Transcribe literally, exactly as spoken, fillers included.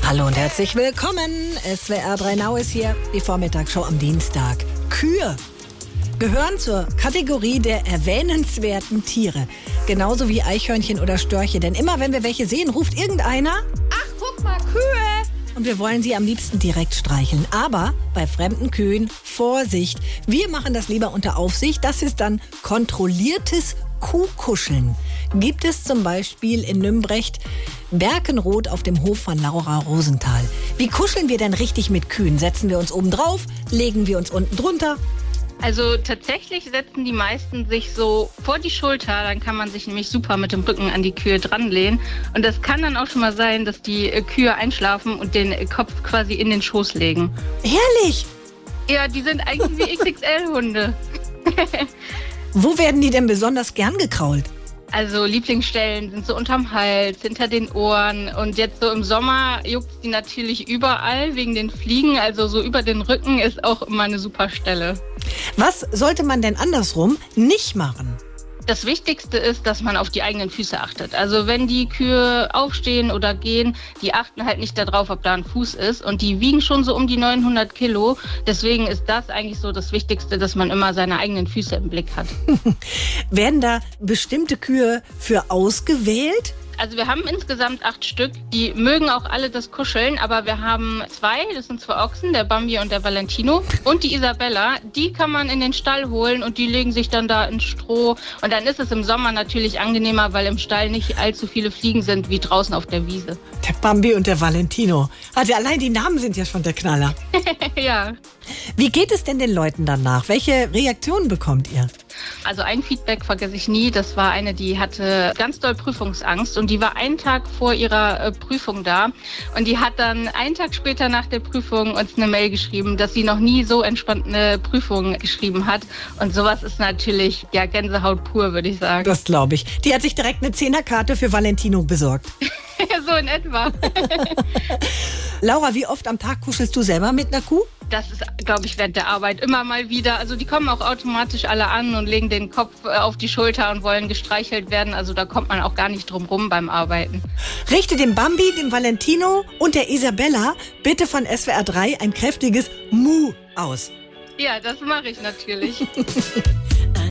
Hallo und herzlich willkommen. S W R drei Now ist hier, die Vormittagsshow am Dienstag. Kühe gehören zur Kategorie der erwähnenswerten Tiere. Genauso wie Eichhörnchen oder Störche. Denn immer wenn wir welche sehen, ruft irgendeiner: Ach, guck mal, Kühe! Und wir wollen sie am liebsten direkt streicheln. Aber bei fremden Kühen, Vorsicht, wir machen das lieber unter Aufsicht. Das ist dann kontrolliertes Kuhkuscheln. Gibt es zum Beispiel in Nümbrecht, Berkenroth auf dem Hof von Laura Rosenthal. Wie kuscheln wir denn richtig mit Kühen? Setzen wir uns oben drauf? Legen wir uns unten drunter? Also tatsächlich setzen die meisten sich so vor die Schulter, dann kann man sich nämlich super mit dem Rücken an die Kühe dranlehnen. Und das kann dann auch schon mal sein, dass die Kühe einschlafen und den Kopf quasi in den Schoß legen. Ehrlich? Ja, die sind eigentlich wie X X L-Hunde. Wo werden die denn besonders gern gekrault? Also Lieblingsstellen sind so unterm Hals, hinter den Ohren und jetzt so im Sommer juckt die natürlich überall wegen den Fliegen. Also so über den Rücken ist auch immer eine super Stelle. Was sollte man denn andersrum nicht machen? Das Wichtigste ist, dass man auf die eigenen Füße achtet. Also wenn die Kühe aufstehen oder gehen, die achten halt nicht darauf, ob da ein Fuß ist. Und die wiegen schon so um die neunhundert Kilo. Deswegen ist das eigentlich so das Wichtigste, dass man immer seine eigenen Füße im Blick hat. Werden da bestimmte Kühe für ausgewählt? Also wir haben insgesamt acht Stück. Die mögen auch alle das Kuscheln, aber wir haben zwei, das sind zwei Ochsen, der Bambi und der Valentino. Und die Isabella, die kann man in den Stall holen und die legen sich dann da ins Stroh. Und dann ist es im Sommer natürlich angenehmer, weil im Stall nicht allzu viele Fliegen sind wie draußen auf der Wiese. Der Bambi und der Valentino. Also allein die Namen sind ja schon der Knaller. Ja. Wie geht es denn den Leuten danach? Welche Reaktionen bekommt ihr? Also ein Feedback vergesse ich nie. Das war eine, die hatte ganz doll Prüfungsangst und die war einen Tag vor ihrer äh, Prüfung da. Und die hat dann einen Tag später nach der Prüfung uns eine Mail geschrieben, dass sie noch nie so entspannt eine Prüfung geschrieben hat. Und sowas ist natürlich ja Gänsehaut pur, würde ich sagen. Das glaube ich. Die hat sich direkt eine Zehnerkarte für Valentino besorgt. So in etwa. Laura, wie oft am Tag kuschelst du selber mit einer Kuh? Das ist, glaube ich, während der Arbeit immer mal wieder. Also die kommen auch automatisch alle an und legen den Kopf auf die Schulter und wollen gestreichelt werden. Also da kommt man auch gar nicht drum rum beim Arbeiten. Richte dem Bambi, dem Valentino und der Isabella bitte von S W R drei ein kräftiges Mu aus. Ja, das mache ich natürlich.